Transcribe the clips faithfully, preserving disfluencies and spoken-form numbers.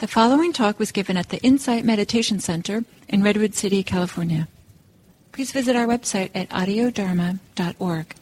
The following talk was given at the Insight Meditation Center in Redwood City, California. Please visit our website at audio dharma dot org.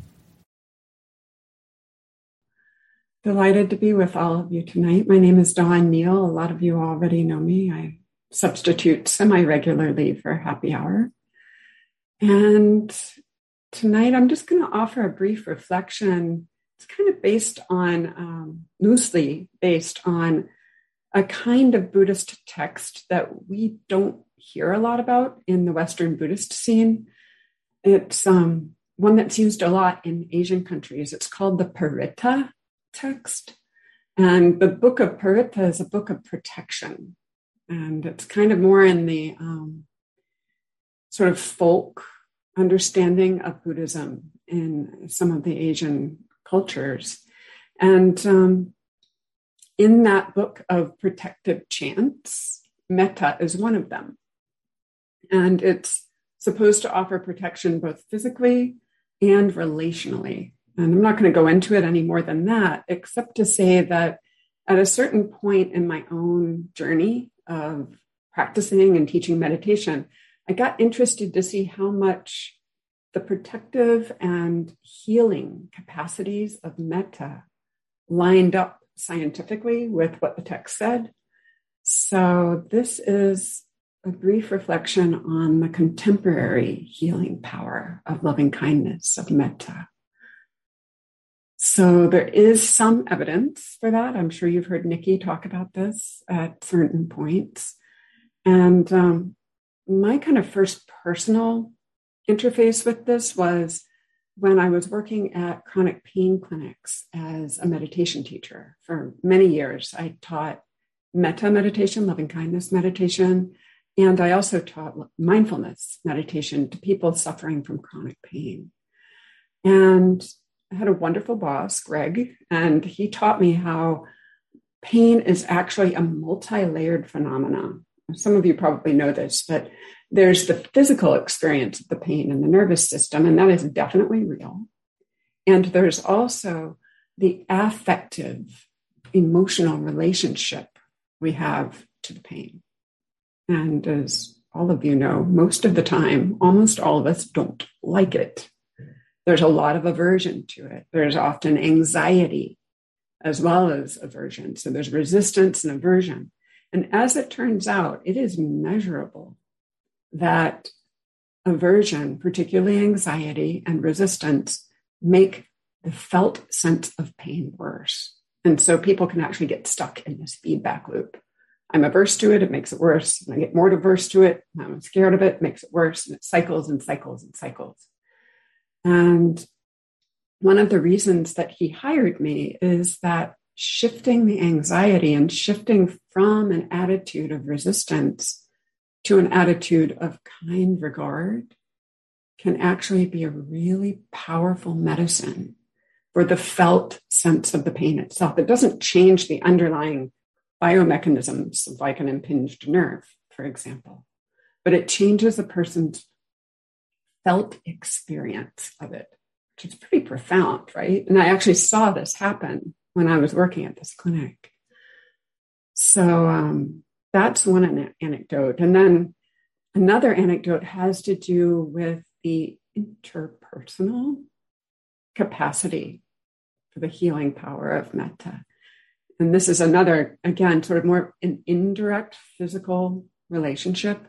Delighted to be with all of you tonight. My name is Dawn Neal. A lot of you already know me. I substitute semi-regularly for happy hour. And tonight I'm just going to offer a brief reflection. It's kind of based on, um, loosely based on a kind of Buddhist text that we don't hear a lot about in the Western Buddhist scene. It's um, one that's used a lot in Asian countries. It's called the Paritta text. And the book of Paritta is a book of protection. And it's kind of more in the um, sort of folk understanding of Buddhism in some of the Asian cultures. And um, in that book of protective chants, metta is one of them. And it's supposed to offer protection both physically and relationally. And I'm not going to go into it any more than that, except to say that at a certain point in my own journey of practicing and teaching meditation, I got interested to see how much the protective and healing capacities of metta lined up scientifically with what the text said. So this is a brief reflection on the contemporary healing power of loving kindness, of metta. So there is some evidence for that. I'm sure you've heard Nikki talk about this at certain points. And um, my kind of first personal interface with this was when I was working at chronic pain clinics as a meditation teacher. For many years, I taught metta meditation, loving kindness meditation, and I also taught mindfulness meditation to people suffering from chronic pain. And I had a wonderful boss, Greg, and he taught me how pain is actually a multi-layered phenomenon. Some of you probably know this, but there's the physical experience of the pain in the nervous system, and that is definitely real. And there's also the affective, emotional relationship we have to the pain. And as all of you know, most of the time, almost all of us don't like it. There's a lot of aversion to it. There's often anxiety as well as aversion. So there's resistance and aversion. And as it turns out, it is measurable that aversion, particularly anxiety and resistance, make the felt sense of pain worse. And so people can actually get stuck in this feedback loop. I'm averse to it, it makes it worse. And I get more averse to it, I'm scared of it, it makes it worse. And it cycles and cycles and cycles. And one of the reasons that he hired me is that shifting the anxiety and shifting from an attitude of resistance to an attitude of kind regard can actually be a really powerful medicine for the felt sense of the pain itself. It doesn't change the underlying biomechanisms of like an impinged nerve, for example, but it changes a person's felt experience of it, which is pretty profound, right? And I actually saw this happen when I was working at this clinic. So um, that's one an- anecdote. And then another anecdote has to do with the interpersonal capacity for the healing power of metta. And this is another, again, sort of more an indirect physical relationship.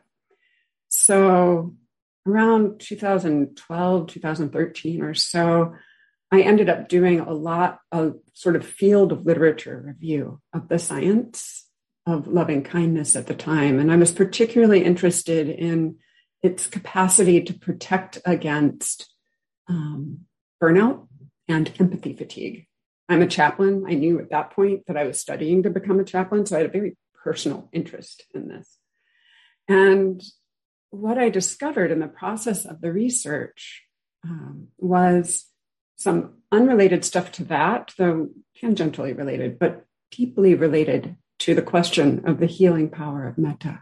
So around two thousand twelve, two thousand thirteen or so, I ended up doing a lot of sort of field of literature review of the science of loving kindness at the time. And I was particularly interested in its capacity to protect against um, burnout and empathy fatigue. I'm a chaplain. I knew at that point that I was studying to become a chaplain, so I had a very personal interest in this. And what I discovered in the process of the research um, was some unrelated stuff to that, though tangentially related, but deeply related to the question of the healing power of metta.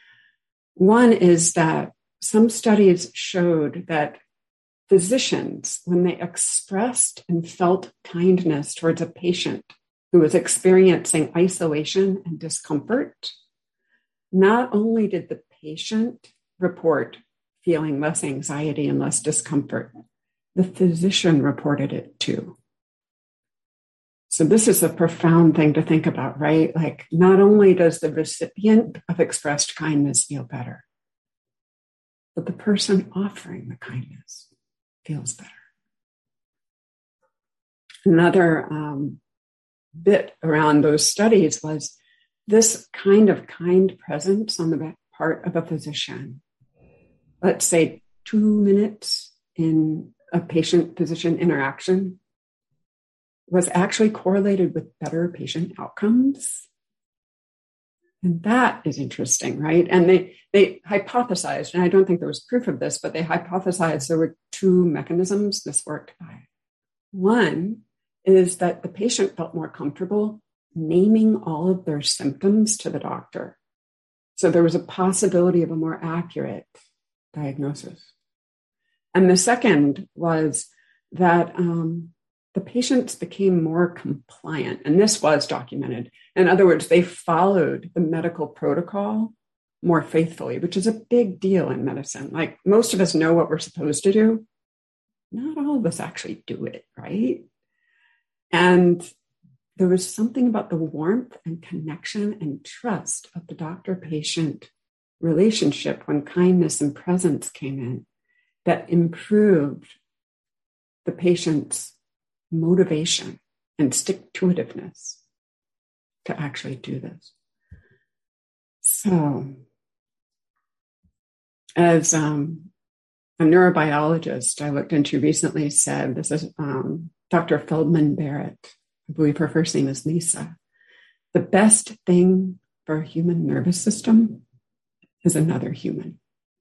One is that some studies showed that physicians, when they expressed and felt kindness towards a patient who was experiencing isolation and discomfort. Not only did the patient report feeling less anxiety and less discomfort, the physician reported it too. So this is a profound thing to think about, right? Like, not only does the recipient of expressed kindness feel better, but the person offering the kindness feels better. Another um, bit around those studies was this kind of kind presence on the part of a physician. Let's say two minutes in a patient-physician interaction was actually correlated with better patient outcomes. And that is interesting, right? And they, they hypothesized, and I don't think there was proof of this, but they hypothesized there were two mechanisms this worked by. One is that the patient felt more comfortable naming all of their symptoms to the doctor. So there was a possibility of a more accurate diagnosis. And the second was that um, the patients became more compliant, and this was documented. In other words, they followed the medical protocol more faithfully, which is a big deal in medicine. Like, most of us know what we're supposed to do. Not all of us actually do it, right? And there was something about the warmth and connection and trust of the doctor-patient relationship when kindness and presence came in that improved the patient's motivation and stick-to-itiveness to actually do this. So, as um, a neurobiologist I looked into recently said, this is um, Doctor Feldman Barrett, I believe her first name is Lisa, the best thing for a human nervous system is another human,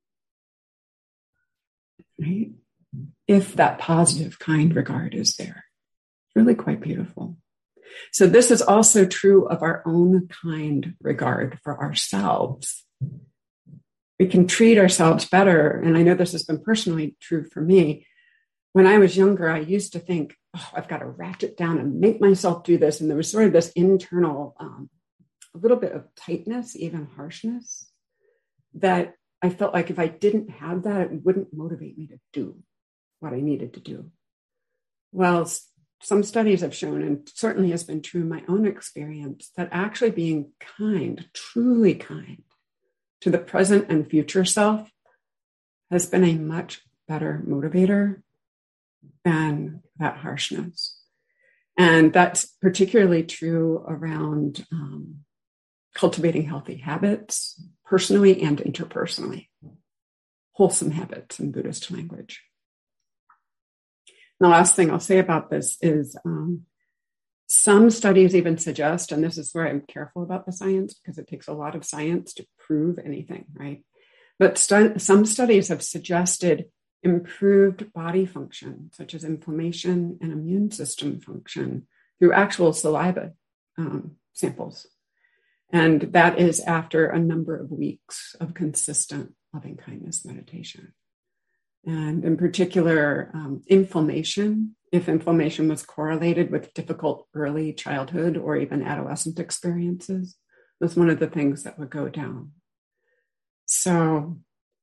right? If that positive, kind regard is there. It's really quite beautiful. So this is also true of our own kind regard for ourselves. We can treat ourselves better. And I know this has been personally true for me. When I was younger, I used to think, oh, I've got to ratchet down and make myself do this. And there was sort of this internal, um, a little bit of tightness, even harshness, that I felt like if I didn't have that, it wouldn't motivate me to do what I needed to do. Well, some studies have shown, and certainly has been true in my own experience, that actually being kind, truly kind to the present and future self has been a much better motivator than that harshness. And that's particularly true around um, cultivating healthy habits, personally and interpersonally, wholesome habits in Buddhist language. And the last thing I'll say about this is um, some studies even suggest, and this is where I'm careful about the science because it takes a lot of science to prove anything, right? But stu- some studies have suggested improved body function, such as inflammation and immune system function, through actual saliva um, samples. And that is after a number of weeks of consistent loving kindness meditation. And in particular, um, inflammation, if inflammation was correlated with difficult early childhood or even adolescent experiences, was one of the things that would go down. So,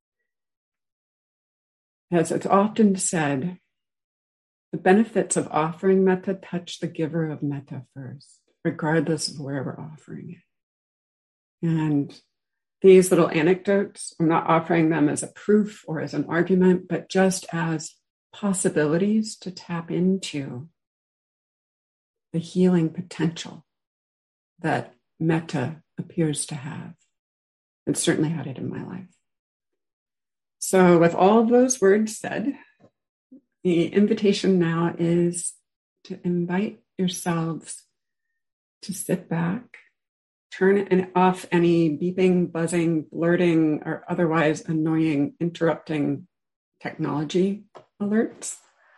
as it's often said, the benefits of offering metta touch the giver of metta first, regardless of where we're offering it. And these little anecdotes, I'm not offering them as a proof or as an argument, but just as possibilities to tap into the healing potential that metta appears to have. It certainly had it in my life. So with all of those words said, the invitation now is to invite yourselves to sit back, turn off any beeping, buzzing, blurting, or otherwise annoying, interrupting technology alerts,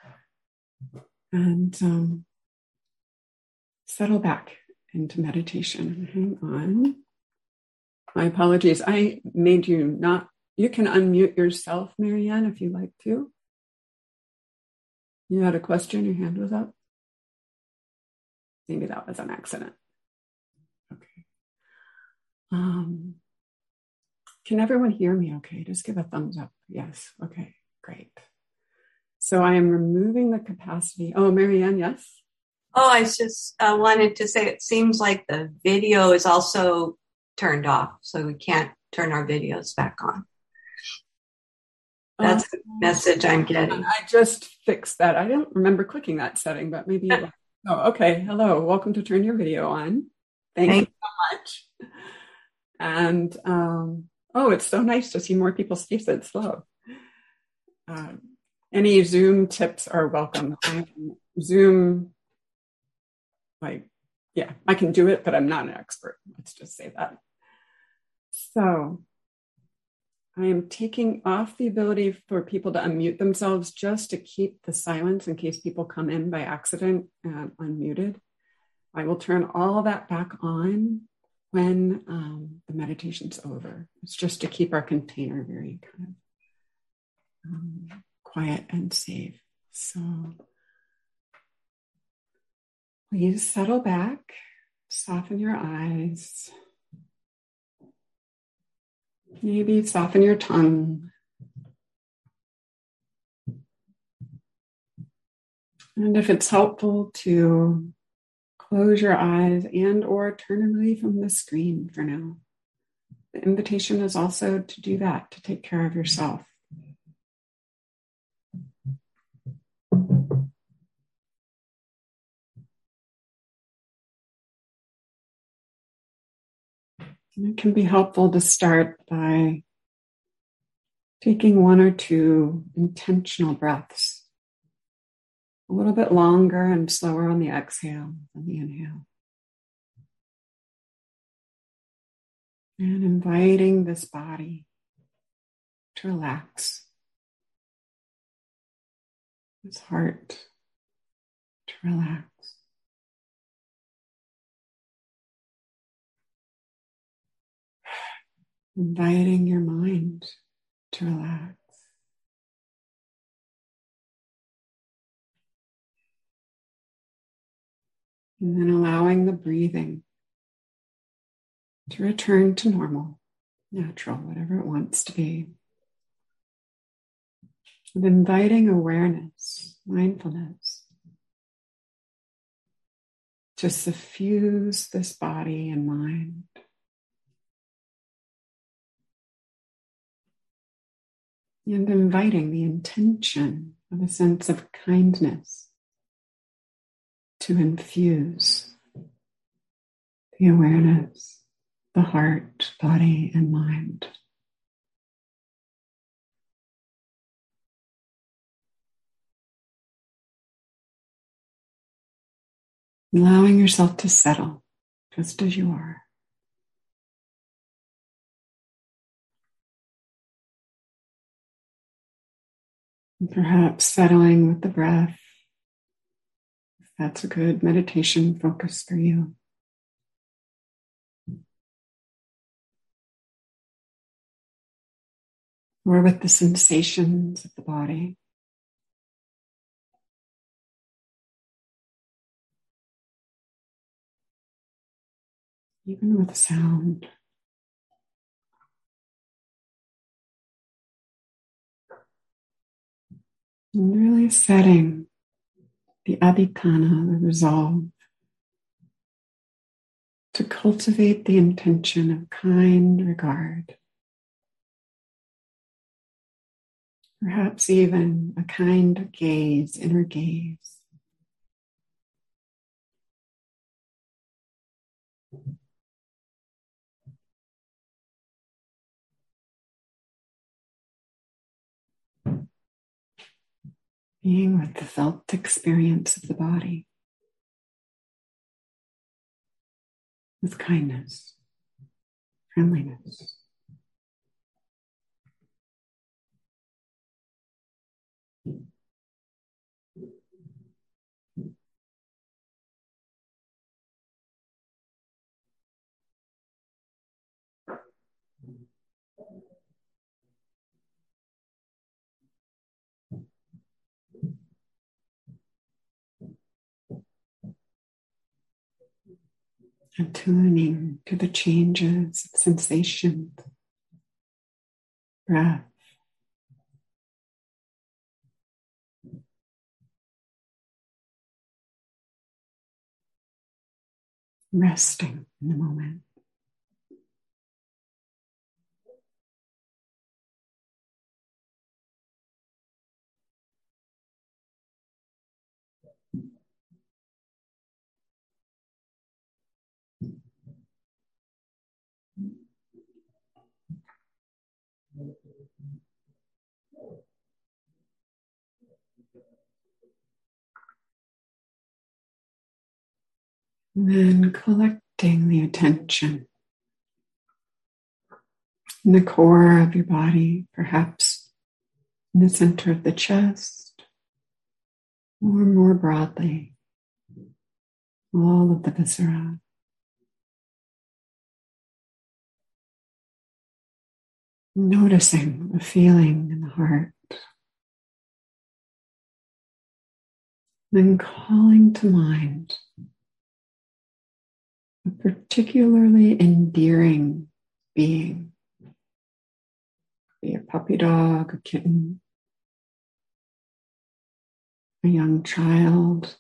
and um, settle back into meditation. Hang on. My apologies. I made you not, you can unmute yourself, Marianne, if you like to. You had a question, your hand was up. Maybe that was an accident. Okay. Um, can everyone hear me okay? Just give a thumbs up. Yes. Okay, great. So I am removing the capacity. Oh, Marianne, yes? Oh, I just uh, wanted to say it seems like the video is also turned off, so we can't turn our videos back on. That's the message I'm getting. I just fixed that. I don't remember clicking that setting, but maybe it was. Oh, okay. Hello. Welcome to Turn Your Video On. Thank, Thank you so much. And um, oh, it's so nice to see more people's faces. Hello. Um, any Zoom tips are welcome. I'm Zoom, like, yeah, I can do it, but I'm not an expert. Let's just say that. So I am taking off the ability for people to unmute themselves just to keep the silence in case people come in by accident and unmuted. I will turn all that back on when um, the meditation's over. It's just to keep our container very kind of um, quiet and safe. So please settle back, soften your eyes. Maybe soften your tongue. And if it's helpful to close your eyes and or turn away from the screen for now. The invitation is also to do that, to take care of yourself. And it can be helpful to start by taking one or two intentional breaths, a little bit longer and slower on the exhale than the inhale. And inviting this body to relax, this heart to relax. Inviting your mind to relax. And then allowing the breathing to return to normal, natural, whatever it wants to be. And inviting awareness, mindfulness, to suffuse this body and mind. And inviting the intention of a sense of kindness to infuse the awareness, the heart, body, and mind. Allowing yourself to settle just as you are. And perhaps settling with the breath, if that's a good meditation focus for you. Or with the sensations of the body. Even with sound. And really setting the adhikana, the resolve, to cultivate the intention of kind regard. Perhaps even a kind gaze, inner gaze. Being with the felt experience of the body. With kindness, friendliness. attuning to the changes of sensation, breath, resting in the moment. And then collecting the attention in the core of your body, perhaps in the center of the chest, or more broadly, all of the viscera. Noticing the feeling in the heart. Then calling to mind a particularly endearing being. Be a puppy dog, a kitten, a young child,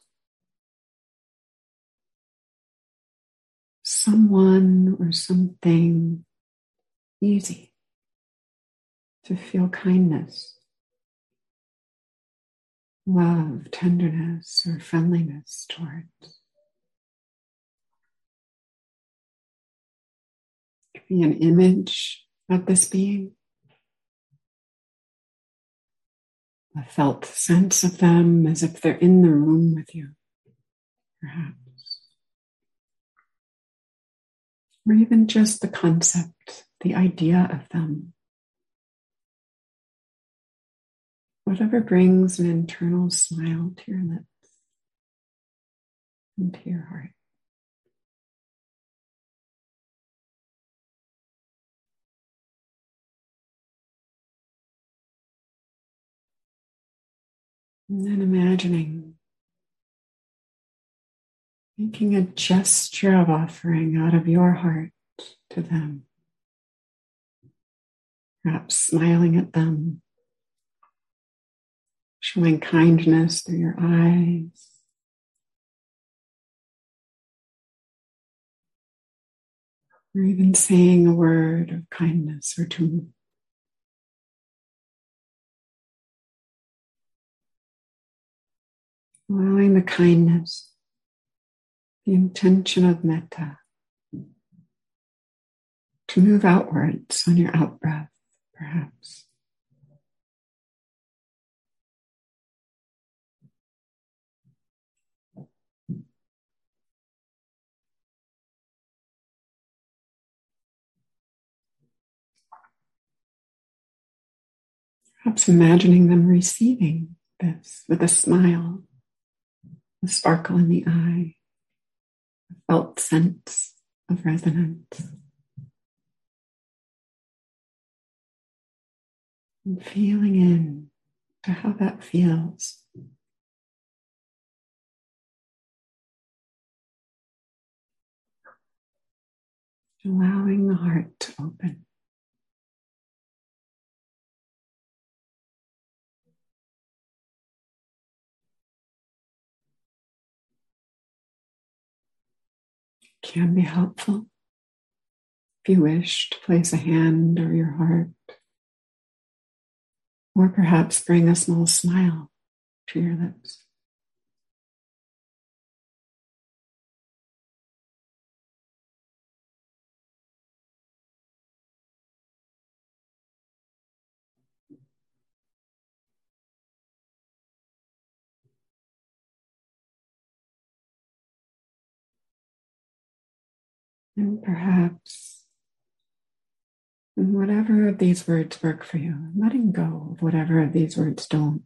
someone or something easy to feel kindness, love, tenderness, or friendliness towards. It could be an image of this being, a felt sense of them as if they're in the room with you, perhaps. Or even just the concept, the idea of them. Whatever brings an internal smile to your lips and to your heart. And then imagining making a gesture of offering out of your heart to them. Perhaps smiling at them, showing kindness through your eyes. Or even saying a word of kindness or two. Allowing the kindness, the intention of metta, to move outwards on your out-breath, perhaps. Perhaps imagining them receiving this with a smile, a sparkle in the eye, a felt sense of resonance. And feeling in to how that feels. Allowing the heart to open. Can be helpful if you wish to place a hand over your heart, or perhaps bring a small smile to your lips. And perhaps, in whatever of these words work for you, letting go of whatever of these words don't.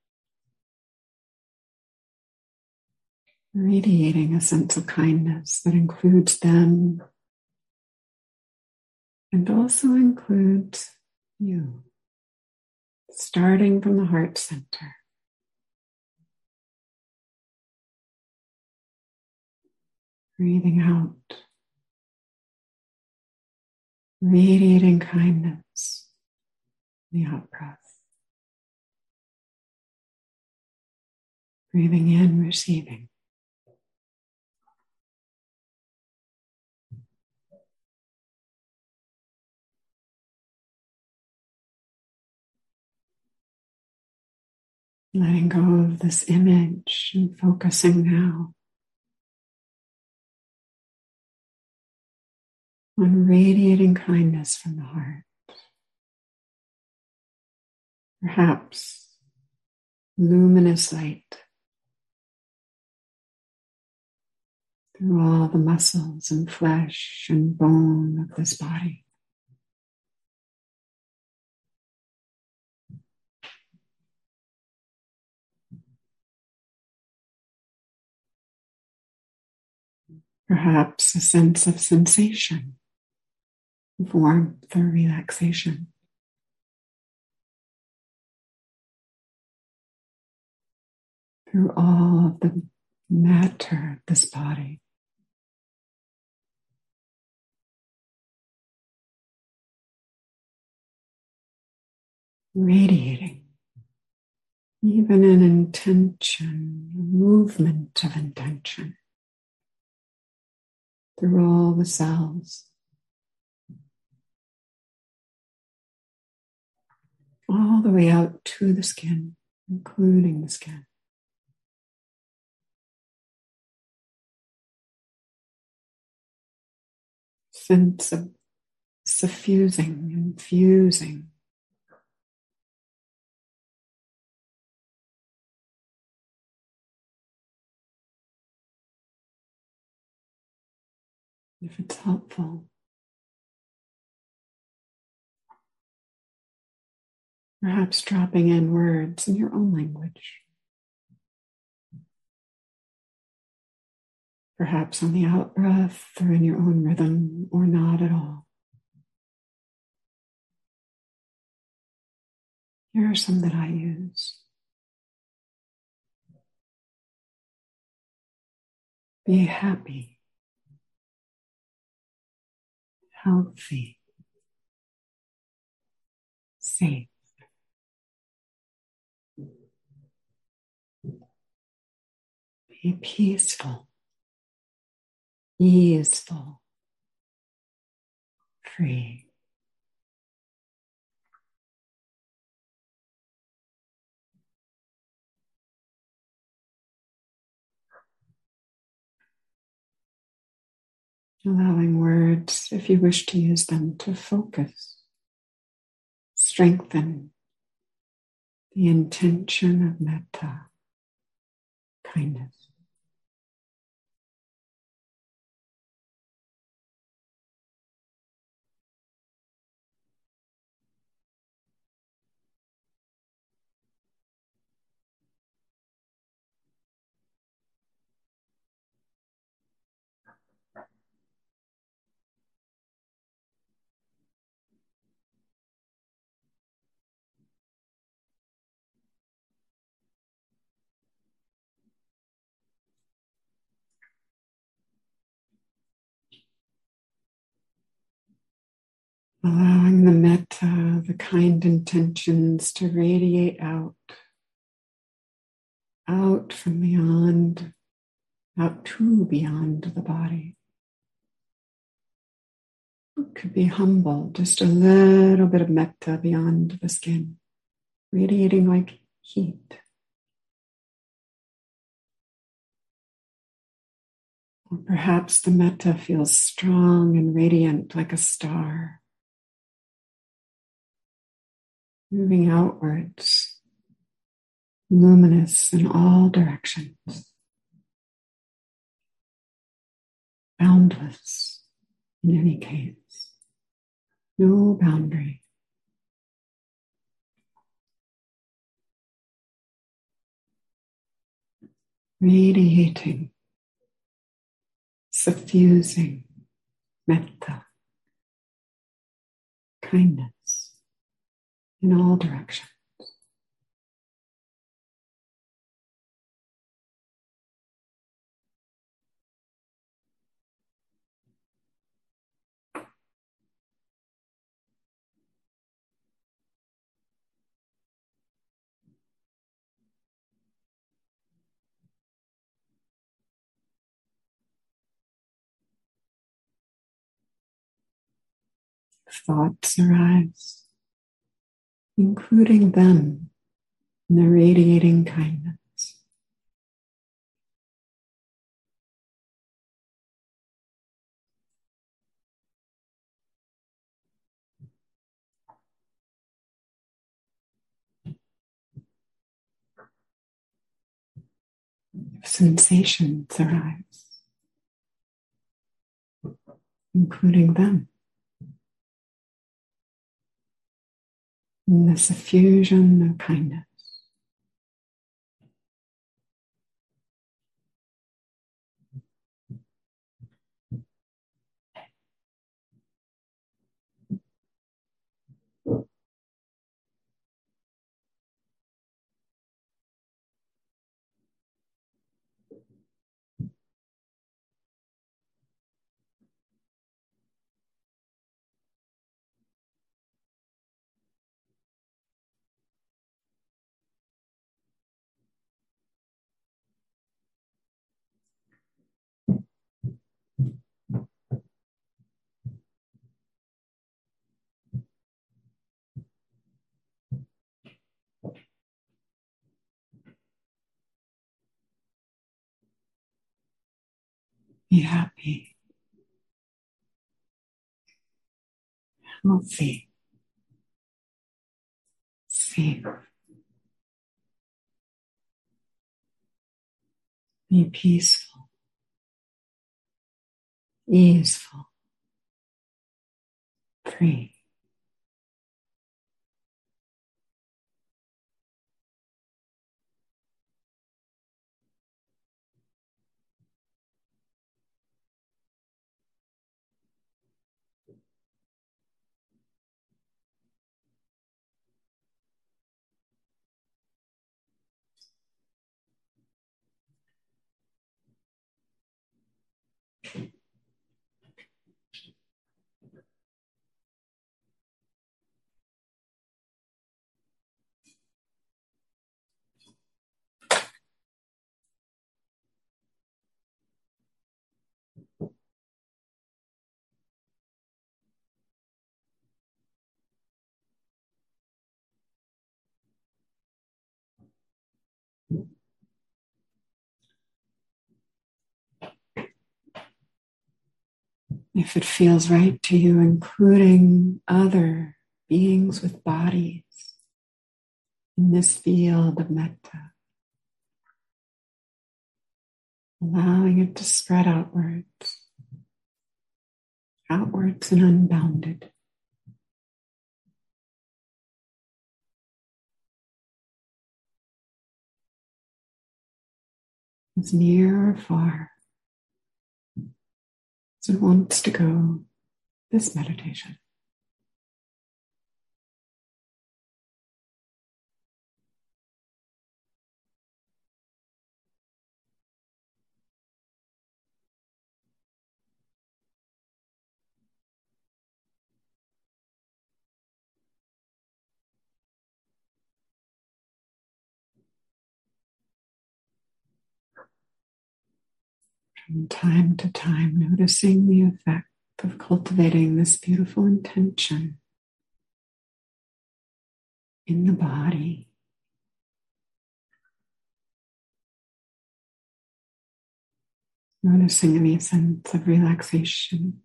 Radiating a sense of kindness that includes them and also includes you. Starting from the heart center. Breathing out radiating kindness, the out breath. Breathing in, receiving. Letting go of this image and focusing now on radiating kindness from the heart. Perhaps luminous light through all the muscles and flesh and bone of this body. Perhaps a sense of sensation, of warmth or relaxation. Through all of the matter of this body. Radiating, even an intention, a movement of intention. Through all the cells, all the way out to the skin, including the skin. Sense of suffusing, infusing. If it's helpful, perhaps dropping in words in your own language. Perhaps on the out breath or in your own rhythm, or not at all. Here are some that I use. Be happy, healthy, safe. Be peaceful, easeful, free. Allowing words, if you wish to use them, to focus, strengthen the intention of metta, kindness. Allowing the metta, the kind intentions to radiate out, out from beyond, out to beyond the body. It could be humble, just a little bit of metta beyond the skin, radiating like heat. Or perhaps the metta feels strong and radiant like a star, moving outwards, luminous in all directions, boundless in any case, no boundary. Radiating, suffusing metta, kindness in all directions. thoughts arise, including them in the radiating kindness. Sensations arise, including them in the suffusion of kindness. Be happy, healthy, safe. Be peaceful, easeful, free. If it feels right to you, including other beings with bodies in this field of metta, allowing it to spread outwards, outwards and unbounded. As near or far as it wants to go, this meditation. From time to time, noticing the effect of cultivating this beautiful intention in the body. Noticing any sense of relaxation,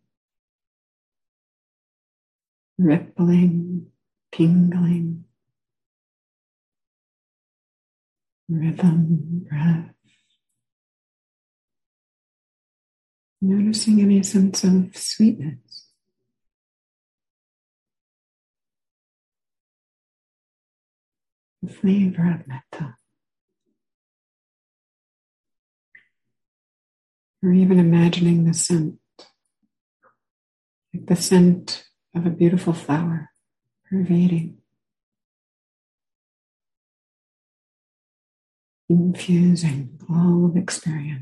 rippling, tingling, rhythm, breath. Noticing any sense of sweetness. The flavor of metta. Or even imagining the scent, like the scent of a beautiful flower, pervading, infusing all of experience.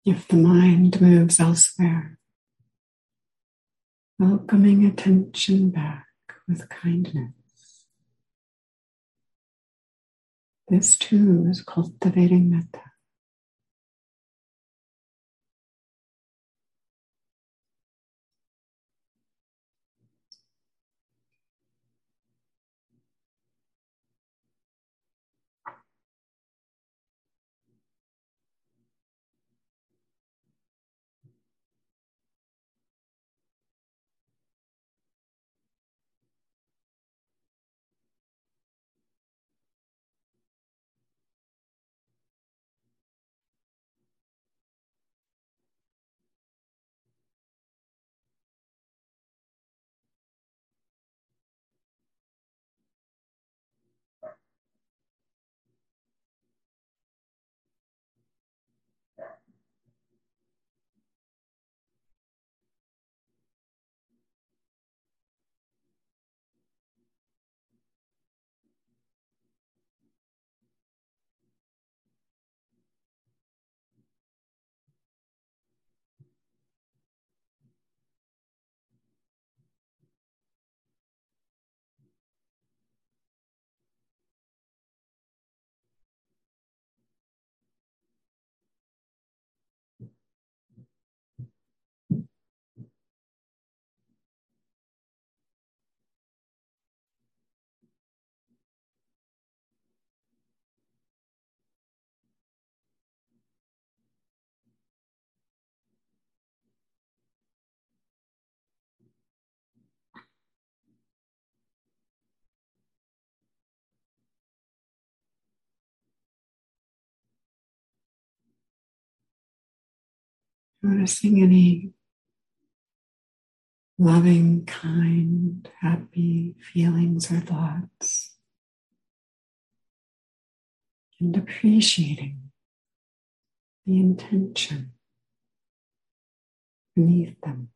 If the mind moves elsewhere, welcoming attention back with kindness. This too is cultivating metta. Noticing any loving, kind, happy feelings or thoughts, and appreciating the intention beneath them.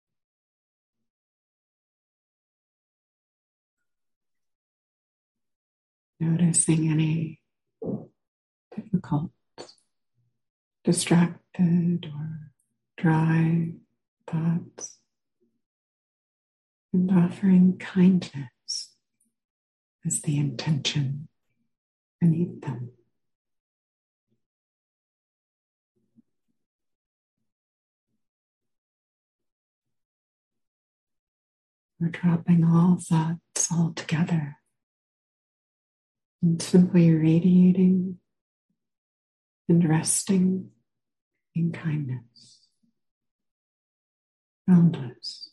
Noticing any difficult, distracted, or dry thoughts, and offering kindness as the intention beneath them. We're dropping all thoughts altogether and simply radiating and resting in kindness, boundless.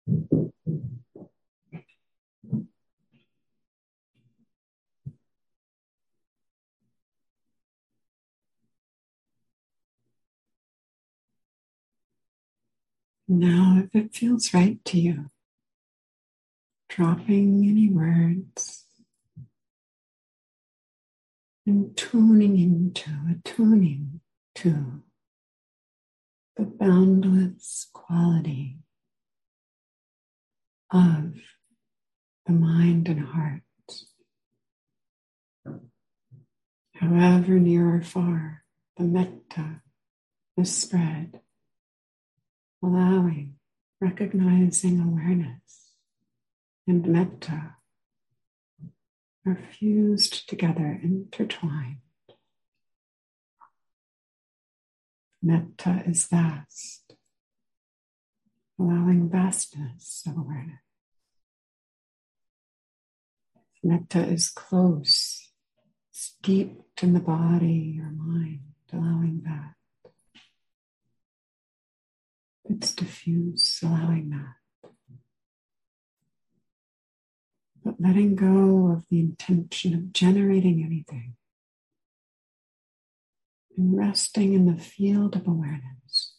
Now, if it feels right to you, dropping any words and tuning into, attuning to the boundless quality of the mind and heart, however near or far the metta is spread, allowing, recognizing awareness and metta are fused together, intertwined. Metta is vast, allowing vastness of awareness. Metta is close, steeped in the body or mind, allowing that. It's diffuse, allowing that. But letting go of the intention of generating anything and resting in the field of awareness.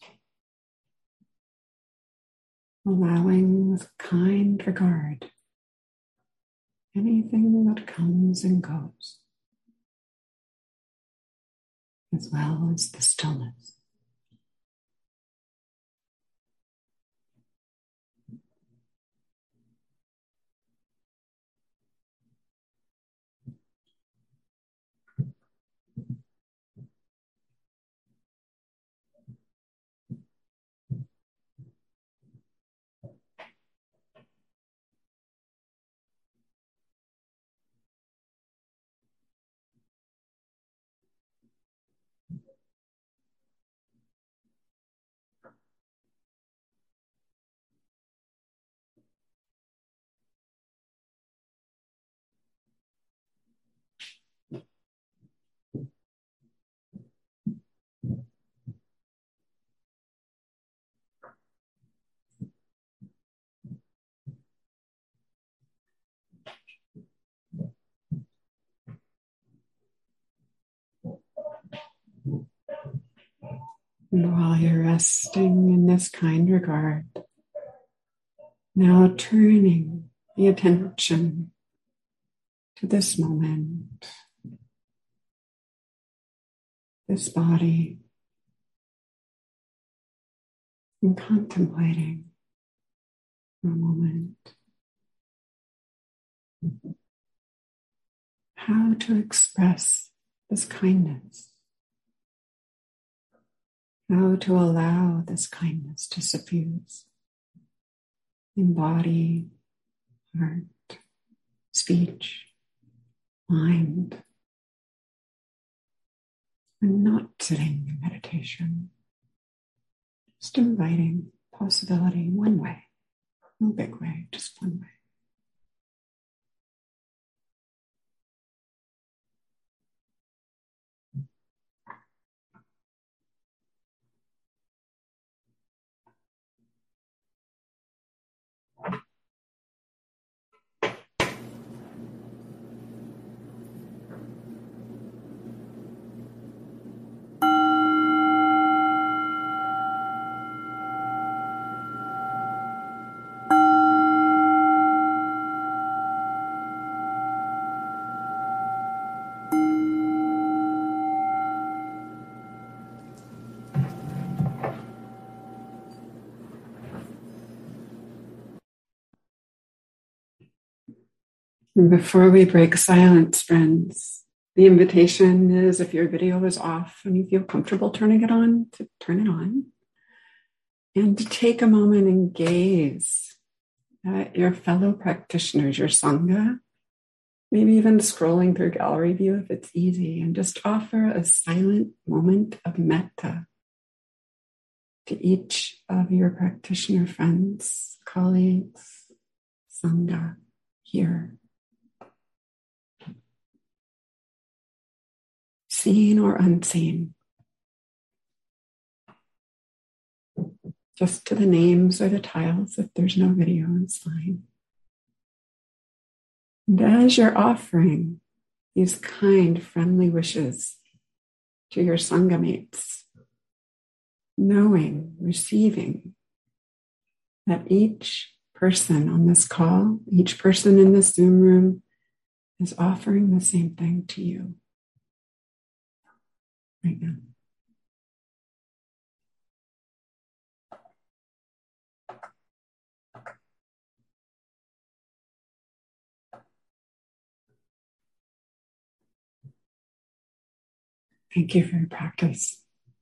Allowing with kind regard anything that comes and goes, as well as the stillness. And while you're resting in this kind regard, now turning the attention to this moment, this body, and contemplating for a moment how to express this kindness, how to allow this kindness to suffuse in body, heart, speech, mind, and not sitting in meditation, just inviting possibility one way, no big way, just one way. And before we break silence, friends, the invitation is, if your video is off and you feel comfortable turning it on, to turn it on. And to take a moment and gaze at your fellow practitioners, your Sangha, maybe even scrolling through gallery view if it's easy, and just offer a silent moment of metta to each of your practitioner friends, colleagues, Sangha here. Seen or unseen. just to the names or the tiles. If there's no video, it's fine. And as you're offering these kind, friendly wishes to your Sangha mates, knowing, receiving that each person on this call, each person in this Zoom room is offering the same thing to you right now. Thank you for your practice.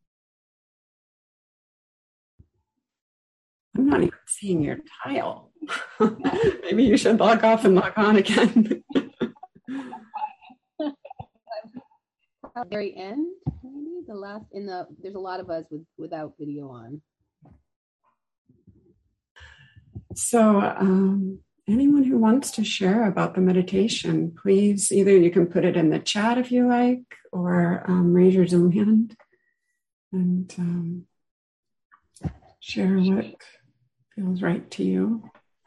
I'm not even seeing your tile. Maybe you should log off and log on again. At the very end, maybe the last in the there's a lot of us with without video on. So um, anyone who wants to share about the meditation, please, either you can put it in the chat if you like, or um, raise your Zoom hand and um, share what feels right to you.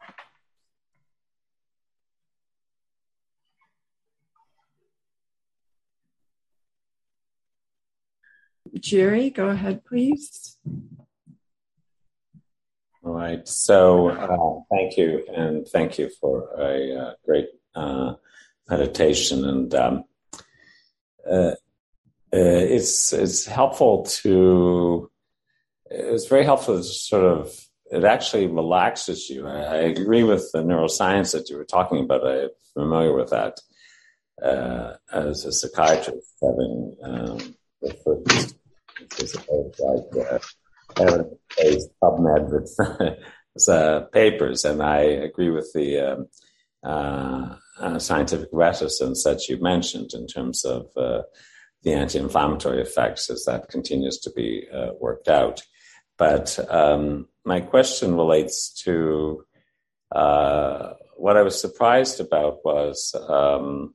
Jerry, go ahead, please. All right. So uh, thank you, and thank you for a uh, great uh, meditation. And um, uh, uh, it's it's helpful to. It's very helpful to sort of. It actually relaxes you. I, I agree with the neuroscience that you were talking about. I'm familiar with that uh, as a psychiatrist, having um, referred to like uh, evidence-based PubMed with uh, papers, and I agree with the um, uh, uh, scientific reticence that you mentioned in terms of uh, the anti-inflammatory effects as that continues to be uh, worked out. But um, my question relates to uh, what I was surprised about was, um,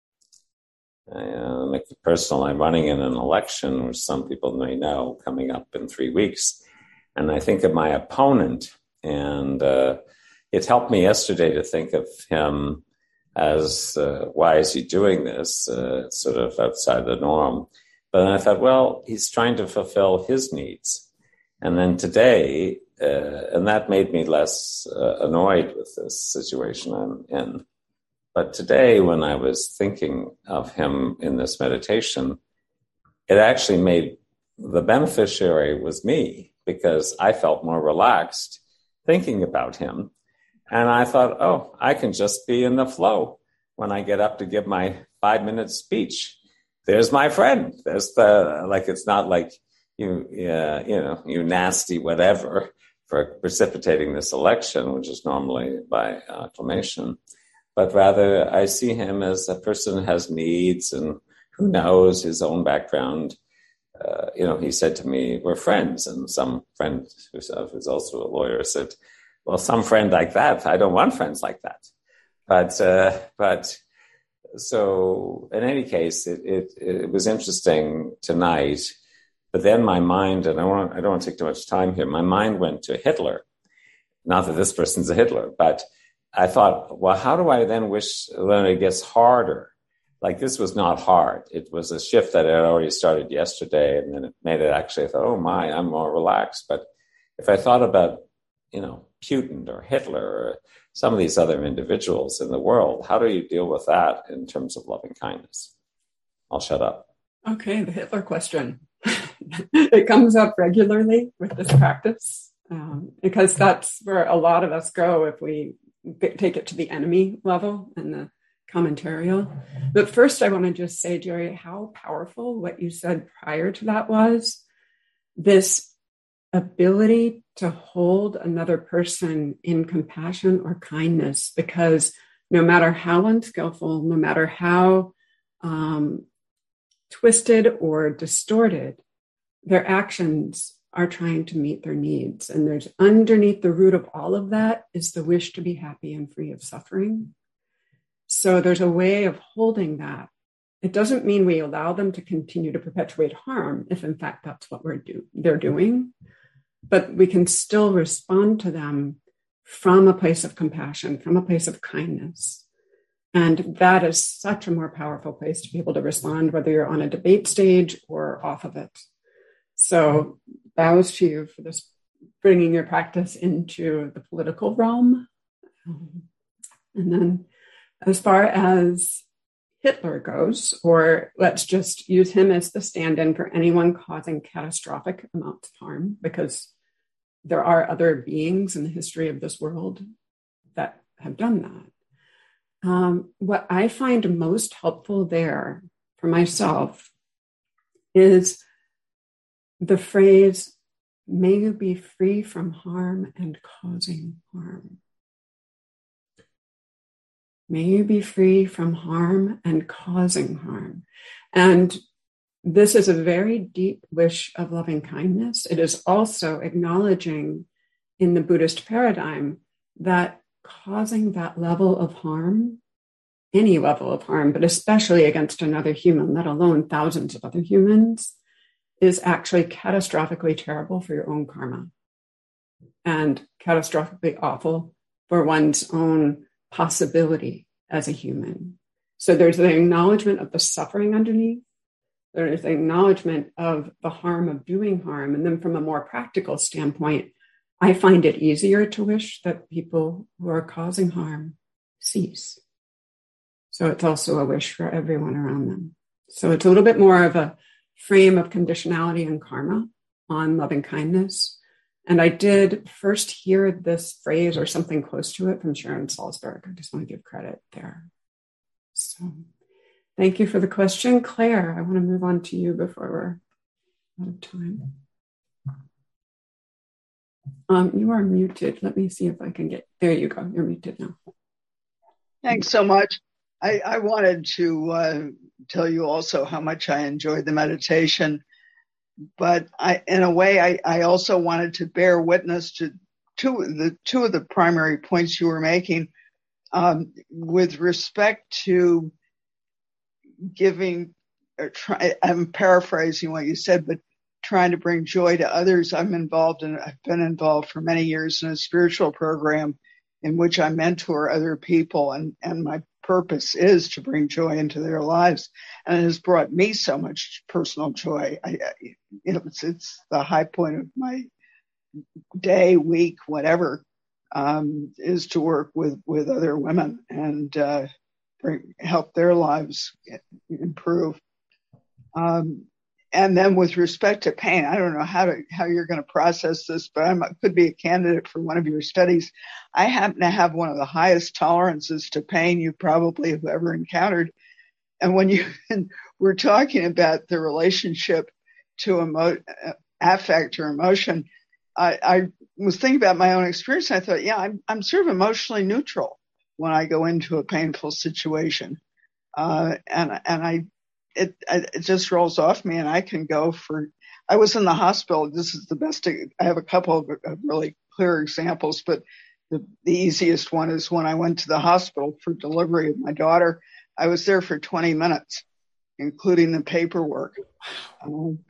uh, make it personal, I'm running in an election, which some people may know, coming up in three weeks. And I think of my opponent, and uh, it helped me yesterday to think of him as, uh, why is he doing this? Uh, sort of outside the norm. But then I thought, well, he's trying to fulfill his needs. And then today, uh, and that made me less uh, annoyed with this situation I'm in. But today, when I was thinking of him in this meditation, it actually made the beneficiary was me, because I felt more relaxed thinking about him. And I thought, oh, I can just be in the flow when I get up to give my five minute speech. There's my friend. There's the, like, it's not like you, uh, you know, you nasty whatever for precipitating this election, which is normally by acclamation. But rather, I see him as a person who has needs and who knows his own background. Uh, you know, he said to me, we're friends. And some friend who's, who's also a lawyer said, well, some friend like that, I don't want friends like that. But, uh, but so in any case, it, it, it was interesting tonight. But then my mind, and I, want, I don't want to take too much time here, my mind went to Hitler. Not that this person's a Hitler, but I thought, well, how do I then wish when it gets harder? Like, this was not hard. It was a shift that had already started yesterday, and then it made it actually, I thought, oh my, I'm more relaxed. But if I thought about, you know, Putin or Hitler or some of these other individuals in the world, how do you deal with that in terms of loving kindness? I'll shut up. Okay, the Hitler question. It comes up regularly with this practice, um, because that's where a lot of us go if we take it to the enemy level and the commentarial. But first, I want to just say, Jerry, how powerful what you said prior to that was. This ability to hold another person in compassion or kindness, because no matter how unskillful, no matter how um, twisted or distorted, their actions are trying to meet their needs. And there's underneath the root of all of that is the wish to be happy and free of suffering. So there's a way of holding that. It doesn't mean we allow them to continue to perpetuate harm if in fact that's what we're do they're doing. but we can still respond to them from a place of compassion, from a place of kindness. And that is such a more powerful place to be able to respond, whether you're on a debate stage or off of it. So bows to you for this, bringing your practice into the political realm. And then as far as Hitler goes, or let's just use him as the stand-in for anyone causing catastrophic amounts of harm, because there are other beings in the history of this world that have done that. Um, what I find most helpful there for myself is the phrase, may you be free from harm and causing harm. May you be free from harm and causing harm. And this is a very deep wish of loving kindness. It is also acknowledging in the Buddhist paradigm that causing that level of harm, any level of harm, but especially against another human, let alone thousands of other humans, is actually catastrophically terrible for your own karma and catastrophically awful for one's own possibility as a human. So there's the acknowledgement of the suffering underneath. There is the acknowledgement of the harm of doing harm. And then from a more practical standpoint, I find it easier to wish that people who are causing harm cease. So it's also a wish for everyone around them. So it's a little bit more of a frame of conditionality and karma on loving kindness. And I did first hear this phrase or something close to it from Sharon Salzberg. I just want to give credit there. So thank you for the question. Claire, I want to move on to you before we're out of time. Um, you are muted. Let me see if I can get, there you go. You're muted now. Thanks so much. I, I wanted to uh, tell you also how much I enjoyed the meditation. But I, in a way, I, I also wanted to bear witness to two, the two of the primary points you were making um, with respect to giving, or try, I'm paraphrasing what you said, but trying to bring joy to others. I'm involved in, I've been involved for many years in a spiritual program in which I mentor other people, and, and my purpose is to bring joy into their lives. And it has brought me so much personal joy. I, I, you know, it's, it's the high point of my day, week, whatever, um, is to work with, with other women and uh, bring, help their lives improve. Um, and then with respect to pain, I don't know how to how you're going to process this, but I could be a candidate for one of your studies. I happen to have one of the highest tolerances to pain you probably have ever encountered. And when you were talking about the relationship to emo- affect or emotion, I, I was thinking about my own experience. And I thought, yeah, I'm, I'm sort of emotionally neutral when I go into a painful situation. Uh, and, and I, it, it just rolls off me, and I can go for, I was in the hospital. This is the best. I have a couple of, of really clear examples, but the, the easiest one is when I went to the hospital for delivery of my daughter. I was there for twenty minutes, including the paperwork. Um,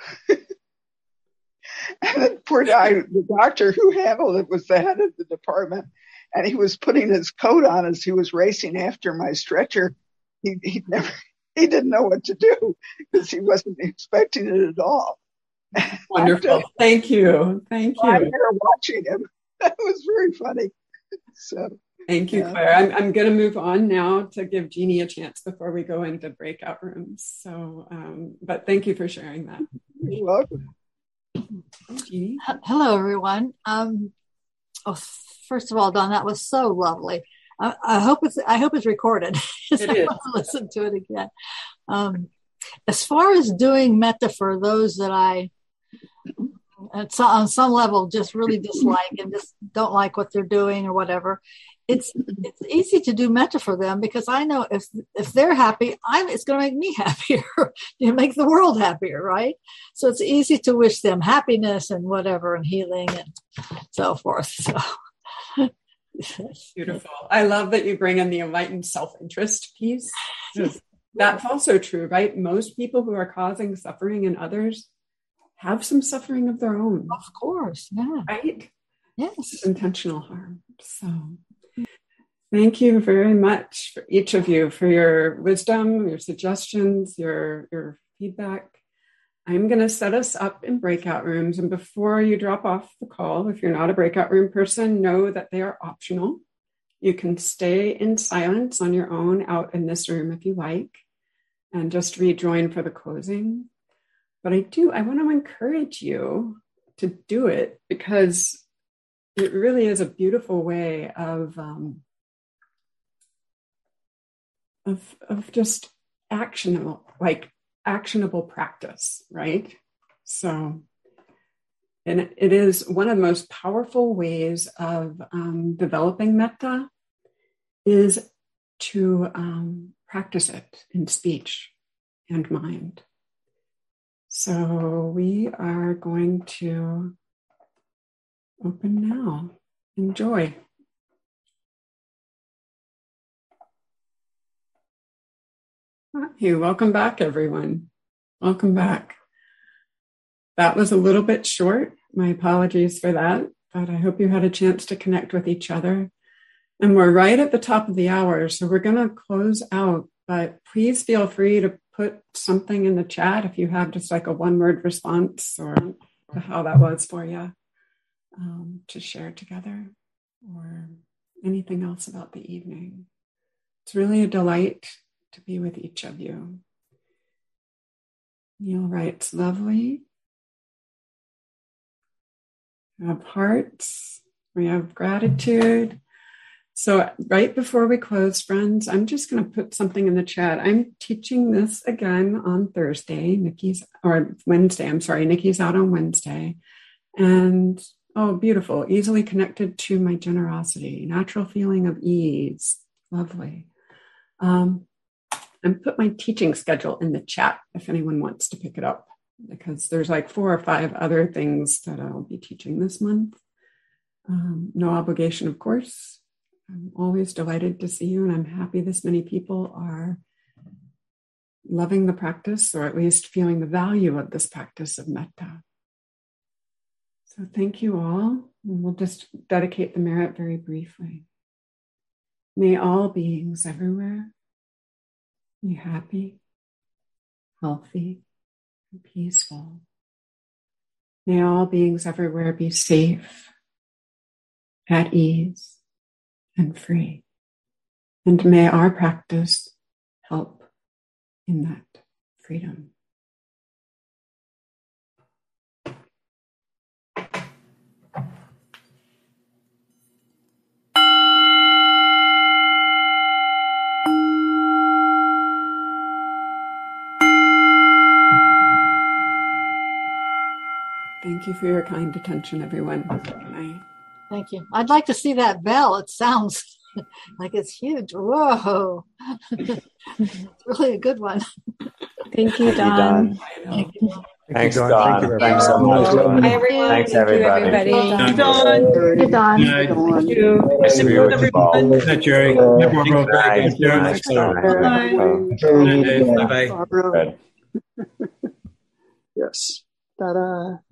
and the poor guy, the doctor who handled it, was the head of the department, and he was putting his coat on as he was racing after my stretcher. He he never he didn't know what to do because he wasn't expecting it at all. Wonderful. After, Thank you. Thank you. I'm here watching him. That was very funny. So. Thank you, Claire. I'm, I'm going to move on now to give Jeannie a chance before we go into breakout rooms. So, um, but thank you for sharing that. You're welcome. Jeannie? Hello, everyone. Um, oh, first of all, Dawn, that was so lovely. I, I hope it's I hope it's recorded. It I is. want to listen to it again. Um, as far as doing metta for those that I, at some, on some level, just really dislike and just don't like what they're doing or whatever. It's it's easy to do metta for them because I know if if they're happy, I'm it's going to make me happier. You make the world happier, right? So it's easy to wish them happiness and whatever and healing and so forth. So beautiful. I love that you bring in the enlightened self-interest piece. That's also true, right? Most people who are causing suffering in others have some suffering of their own. Of course, yeah. Right? Yes. It's intentional harm. So thank you very much for each of you for your wisdom, your suggestions, your, your feedback. I'm going to set us up in breakout rooms. And before you drop off the call, if you're not a breakout room person, know that they are optional. You can stay in silence on your own out in this room if you like, and just rejoin for the closing. But I do, I want to encourage you to do it because it really is a beautiful way of, um, of, of just actionable, like actionable practice, right? So, and it is one of the most powerful ways of um, developing metta is to um, practice it in speech and mind. So we are going to open now. Enjoy. Hey, welcome back, everyone. Welcome back. That was a little bit short. My apologies for that, but I hope you had a chance to connect with each other. And we're right at the top of the hour, so we're going to close out, but please feel free to put something in the chat if you have just like a one-word response or to how that was for you um, to share together or anything else about the evening. It's really a delight to be with each of you. Neil writes, lovely. We have hearts. We have gratitude. So right before we close, friends, I'm just going to put something in the chat. I'm teaching this again on Thursday. Nikki's, or Wednesday, I'm sorry. Nikki's out on Wednesday. And, oh, beautiful. Easily connected to my generosity. Natural feeling of ease. Lovely. Um, and put my teaching schedule in the chat if anyone wants to pick it up, because there's like four or five other things that I'll be teaching this month. Um, no obligation, of course. I'm always delighted to see you, and I'm happy this many people are loving the practice, or at least feeling the value of this practice of metta. So thank you all. And we'll just dedicate the merit very briefly. May all beings everywhere be happy, healthy, and peaceful. May all beings everywhere be safe, at ease, and free. And may our practice help in that freedom. Thank you for your kind attention, everyone. Good night. Thank you. I'd like to see that bell. It sounds like it's huge. Whoa. It's really a good one. Thank you, Don. Thank you. Thanks, Don. Don. Thank you, Thanks so much. Hi, everyone. Thanks, Thank everybody. you, everybody. Thank you, Don. Good Don. Thank you. Nice to be with you all. Good night, Jerry. Hi, Barbara. Good night. Thanks, Jerry. Nice Bye. to Good night, Dave. Bye-bye. Good. Yes. Ta-da.